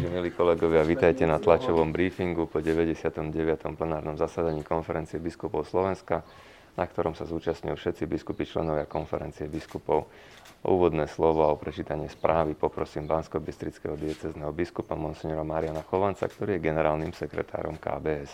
Takže, milí kolegovia, vítajte na tlačovom briefingu po 99. plenárnom zasadaní Konferencie biskupov Slovenska, na ktorom sa zúčastňujú všetci biskupy členovia Konferencie biskupov. O úvodné slovo a o prečítanie správy poprosím banskobystrického diecézneho biskupa monsignora Mariana Chovanca, ktorý je generálnym sekretárom KBS.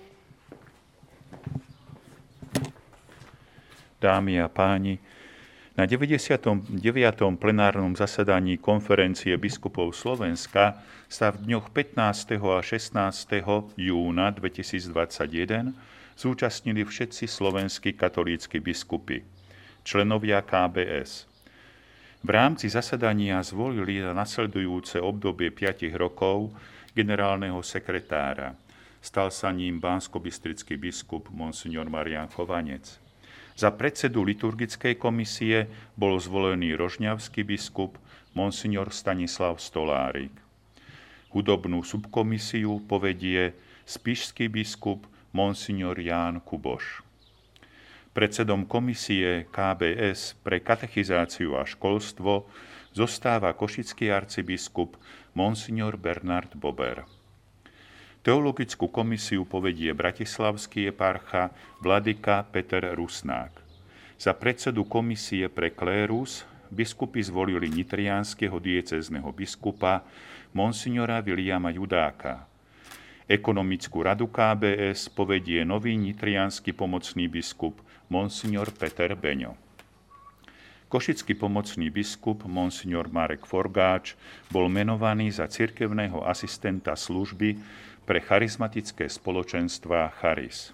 Dámy a páni, na 99. plenárnom zasadaní Konferencie biskupov Slovenska sa v dňoch 15. a 16. júna 2021 zúčastnili všetci slovenskí katolícki biskupy, členovia KBS. V rámci zasadania zvolili na nasledujúce obdobie 5 rokov generálneho sekretára. Stal sa ním banskobystrický biskup monsignor Marian Chovanec. Za predsedu liturgickej komisie bol zvolený rožňavský biskup monsignor Stanislav Stolárik. Hudobnú subkomisiu povedie spišský biskup monsignor Ján Kuboš. Predsedom komisie KBS pre katechizáciu a školstvo zostáva košický arcibiskup monsignor Bernard Bober. Teologickú komisiu povedie bratislavský eparcha vladyka Peter Rusnák. Za predsedu komisie pre klérus biskupy zvolili nitriánskeho diecézneho biskupa monsignora Viliama Judáka. Ekonomickú radu KBS povedie nový nitriánsky pomocný biskup monsignor Peter Beňo. Košický pomocný biskup monsignor Marek Forgáč bol menovaný za cirkevného asistenta služby pre charizmatické spoločenstvá Charis.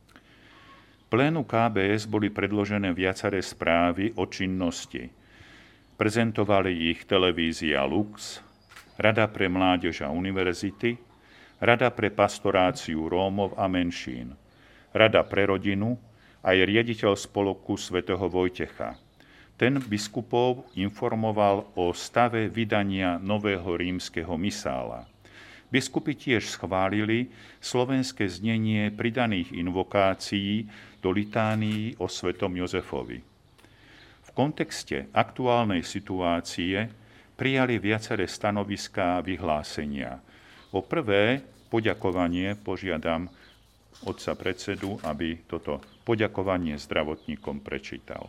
Plénu KBS boli predložené viaceré správy o činnosti. Prezentovali ich televízia Lux, Rada pre mládež a univerzity, Rada pre pastoráciu Rómov a menšín, Rada pre rodinu aj riaditeľ spolku svätého Vojtecha. Ten biskupov informoval o stave vydania nového rímskeho misála. Biskupy tiež schválili slovenské znenie pridaných invokácií do litánií o svätom Jozefovi. V kontexte aktuálnej situácie prijali viaceré stanoviská a vyhlásenia. O prvé poďakovanie požiadam otca predsedu, aby toto poďakovanie zdravotníkom prečítal.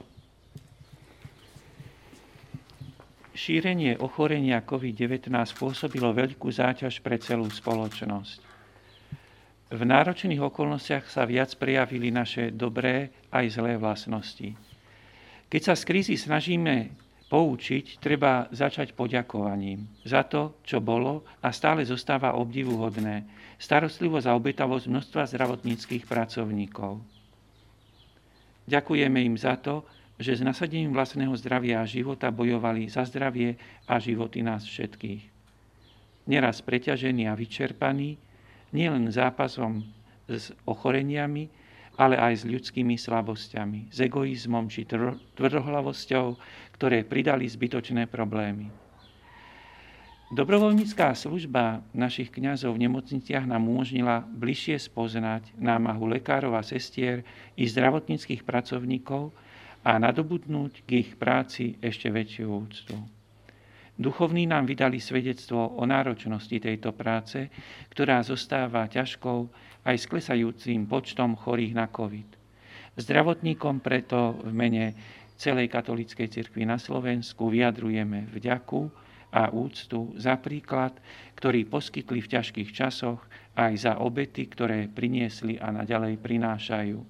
Šírenie ochorenia COVID-19 spôsobilo veľkú záťaž pre celú spoločnosť. V náročných okolnostiach sa viac prejavili naše dobré aj zlé vlastnosti. Keď sa z krízy snažíme poučiť, treba začať poďakovaním za to, čo bolo a stále zostáva obdivuhodné. Starostlivosť a obetavosť množstva zdravotníckych pracovníkov. Ďakujeme im za to, že s nasadením vlastného zdravia a života bojovali za zdravie a životy nás všetkých. Neraz preťažení a vyčerpaní, nielen zápasom s ochoreniami, ale aj s ľudskými slabosťami, s egoizmom či tvrdohlavosťou, ktoré pridali zbytočné problémy. Dobrovoľnícká služba našich kňazov v nemocniciach nám umožnila bližšie spoznať námahu lekárov a sestier i zdravotníckych pracovníkov a nadobudnúť k ich práci ešte väčšiu úctu. Duchovní nám vydali svedectvo o náročnosti tejto práce, ktorá zostáva ťažkou aj s klesajúcim počtom chorých na COVID. Zdravotníkom preto v mene celej katolíckej cirkvi na Slovensku vyjadrujeme vďaku a úctu za príklad, ktorý poskytli v ťažkých časoch, aj za obety, ktoré priniesli a naďalej prinášajú.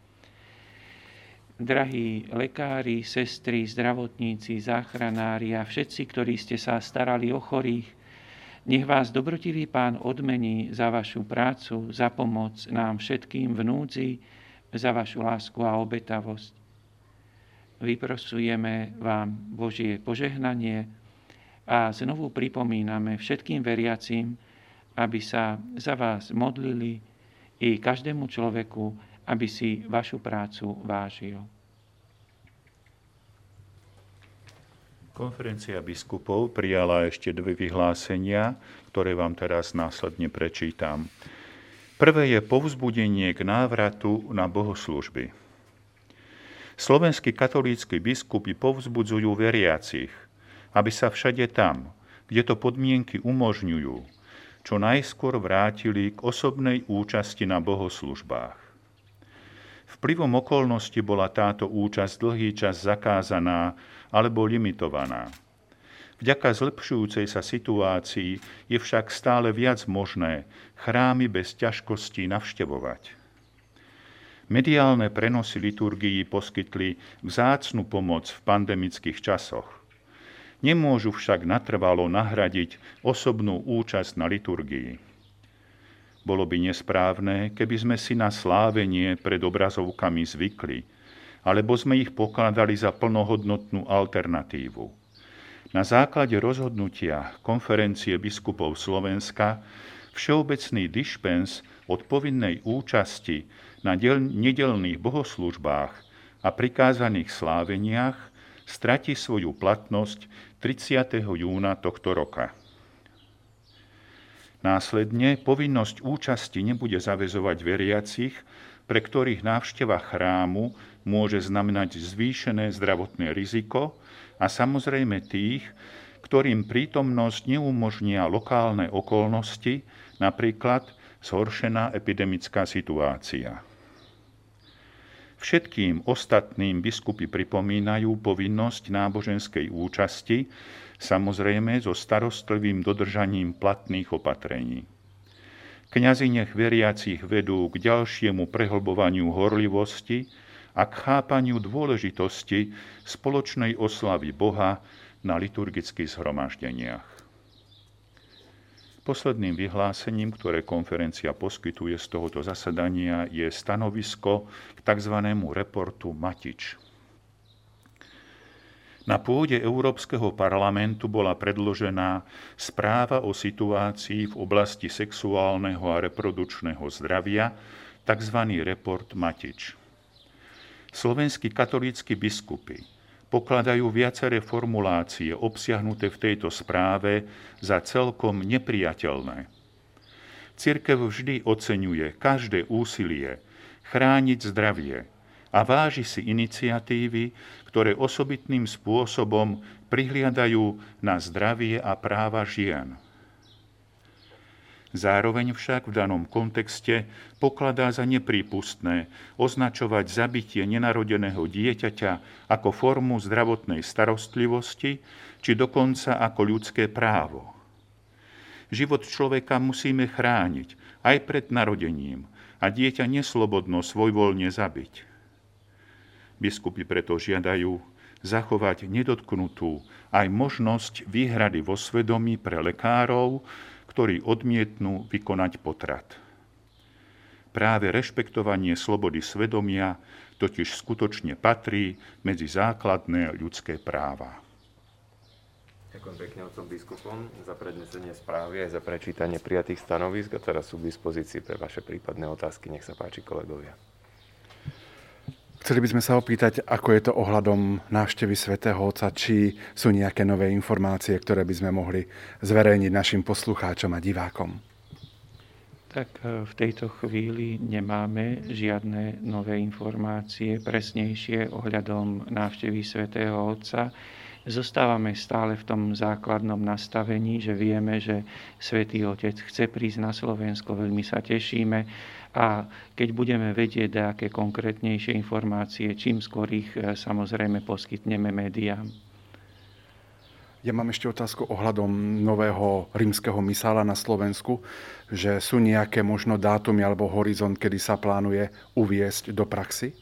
Drahí lekári, sestry, zdravotníci, záchranári a všetci, ktorí ste sa starali o chorých, nech vás dobrotivý Pán odmení za vašu prácu, za pomoc nám všetkým v núdzi, za vašu lásku a obetavosť. Vyprosujeme vám Božie požehnanie a znovu pripomíname všetkým veriacim, aby sa za vás modlili i každému človeku, aby si vašu prácu vážil. Konferencia biskupov prijala ešte dve vyhlásenia, ktoré vám teraz následne prečítam. Prvé je povzbudenie k návratu na bohoslužby. Slovenskí katolícki biskupy povzbudzujú veriacich, aby sa všade tam, kde to podmienky umožňujú, čo najskôr vrátili k osobnej účasti na bohoslužbách. Vplyvom okolnosti bola táto účasť dlhý čas zakázaná alebo limitovaná. Vďaka zlepšujúcej sa situácii je však stále viac možné chrámy bez ťažkostí navštevovať. Mediálne prenosy liturgií poskytli vzácnu pomoc v pandemických časoch. Nemôžu však natrvalo nahradiť osobnú účasť na liturgii. Bolo by nesprávne, keby sme si na slávenie pred obrazovkami zvykli, alebo sme ich pokladali za plnohodnotnú alternatívu. Na základe rozhodnutia Konferencie biskupov Slovenska všeobecný dišpens od povinnej účasti na nedeľných bohoslúžbách a prikázaných sláveniach stratí svoju platnosť 30. júna tohto roka. Následne povinnosť účasti nebude zaväzovať veriacich, pre ktorých návšteva chrámu môže znamenať zvýšené zdravotné riziko, a samozrejme tých, ktorým prítomnosť neumožnia lokálne okolnosti, napríklad zhoršená epidemická situácia. Všetkým ostatným biskupy pripomínajú povinnosť náboženskej účasti, samozrejme so starostlivým dodržaním platných opatrení. Kňazi nech veriacich vedú k ďalšiemu prehlbovaniu horlivosti a k chápaniu dôležitosti spoločnej oslavy Boha na liturgických zhromaždeniach. Posledným vyhlásením, ktoré konferencia poskytuje z tohoto zasadania, je stanovisko k tzv. Reportu Matič. Na pôde Európskeho parlamentu bola predložená správa o situácii v oblasti sexuálneho a reprodukčného zdravia, tzv. Report Matič. Slovenskí katolícki biskupy pokladajú viaceré formulácie obsiahnuté v tejto správe za celkom nepriateľné. Cirkev vždy oceňuje každé úsilie chrániť zdravie a váži si iniciatívy, ktoré osobitným spôsobom prihliadajú na zdravie a práva žien. Zároveň však v danom kontexte pokladá za neprípustné označovať zabitie nenarodeného dieťaťa ako formu zdravotnej starostlivosti či dokonca ako ľudské právo. Život človeka musíme chrániť aj pred narodením a dieťa neslobodno svojvoľne zabiť. Biskupy preto žiadajú zachovať nedotknutú aj možnosť výhrady vo svedomí pre lekárov, ktorí odmietnú vykonať potrat. Práve rešpektovanie slobody svedomia totiž skutočne patrí medzi základné ľudské práva. Ďakujem pekne otcom biskupom za prednesenie správy aj za prečítanie prijatých stanovisk a teraz sú k dispozícii pre vaše prípadné otázky. Nech sa páči, kolegovia. Chceli by sme sa opýtať, ako je to ohľadom návštevy svätého Otca, či sú nejaké nové informácie, ktoré by sme mohli zverejniť našim poslucháčom a divákom. Tak v tejto chvíli nemáme žiadne nové informácie, presnejšie ohľadom návštevy svätého Otca. Zostávame stále v tom základnom nastavení, že vieme, že Svätý Otec chce prísť na Slovensko, veľmi sa tešíme a keď budeme vedieť nejaké konkrétnejšie informácie, čím skôr ich samozrejme poskytneme médiám. Ja mám ešte otázku ohľadom nového rímskeho misála na Slovensku, že sú nejaké možno dátumy alebo horizont, kedy sa plánuje uviesť do praxi?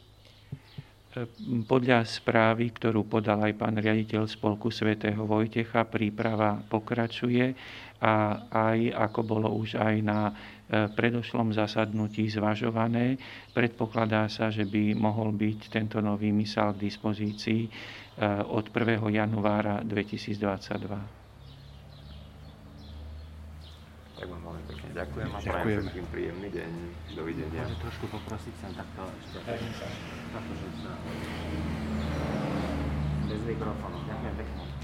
Podľa správy, ktorú podal aj pán riaditeľ Spolku svätého Vojtecha, príprava pokračuje a aj ako bolo už aj na predošlom zasadnutí zvažované, predpokladá sa, že by mohol byť tento nový misál k dispozícii od 1. januára 2022. Tak vám veľmi pekne ďakujem a prajem všetkým príjemný deň. Dovidenia. Môže trošku poprosiť sem takto ešte. Takto, že sa... Bez mikrofónu. Ďakujem pekne.